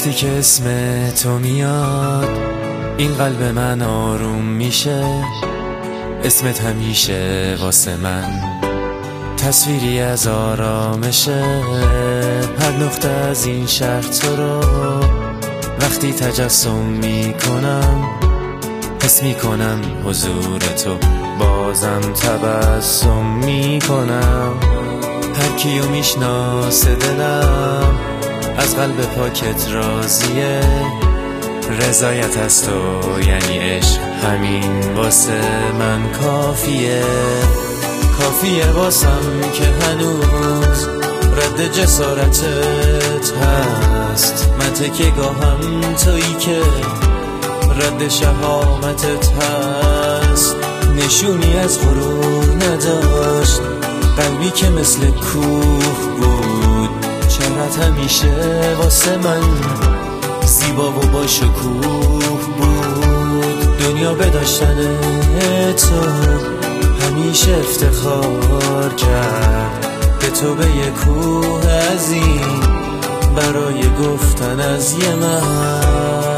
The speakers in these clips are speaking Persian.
وقتی که اسم تو میاد این قلب من آروم میشه. اسمت همیشه واسه من تصویری از آرامشه. هر نقطه از این شهر تو رو وقتی تجسم میکنم حس میکنم حضور تو، بازم تبسم میکنم. هر کیو میشناسه دلم از قلب پاکت راضیه. رضایت از تو یعنی عشق، همین واسه من کافیه. کافیه واسم که هنوز رد جسارتت هست. من تکیه گاهم تویی که رد شهامتت هست. نشونی از غرور نداشت قلبی که مثل کوه بود. چهرت همیشه واسه من زیبا و با شکوه بود. دنیا به داشتن تو همیشه افتخار کرد. به تو به یه کوه عظیم برای گفتن از یه من.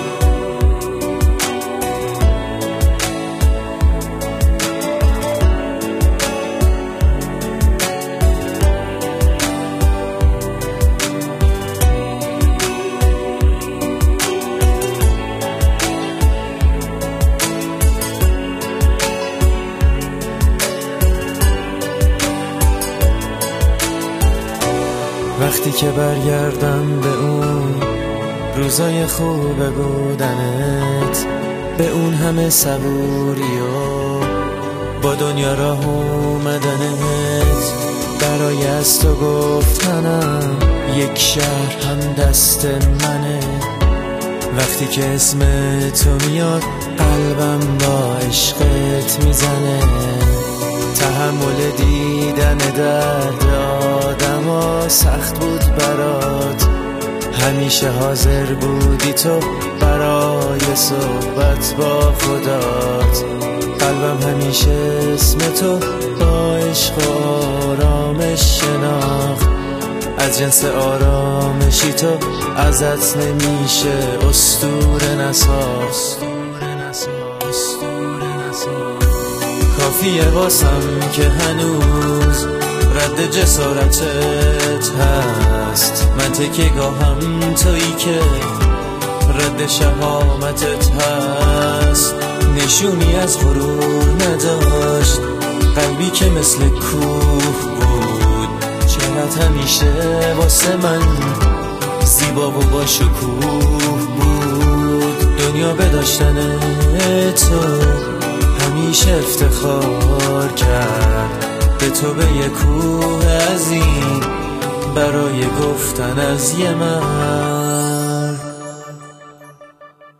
وقتی که برگردم به اون روزای خوب بودنت، به اون همه صبوری و با دنیا راه اومدنت، برای از تو گفتنم یک شهر هم دست منه. وقتی که اسم تو میاد قلبم با عشقت میزنه. تحمل دیدن درد آدما سخت بود برات. همیشه حاضر بودی تو برای صحبت با خدات. قلبم همیشه اسم تو با عشق و آرامش شناخت. از جنس آرامشی تو ازت نمیشه اسطوره نساخت. کافیه واسم که هنوز رد جسارتت هست. من تکیه گاهم تویی که رد شهامتت هست. نشونی از غرور نداشت قلبی که مثل کوه بود. چهرت همیشه واسه من زیبا و با شکوه بود. دنیا به داشتن تو همیشه افتخار کرد. به تو به یه کوه عظیم برای گفتن از یه من.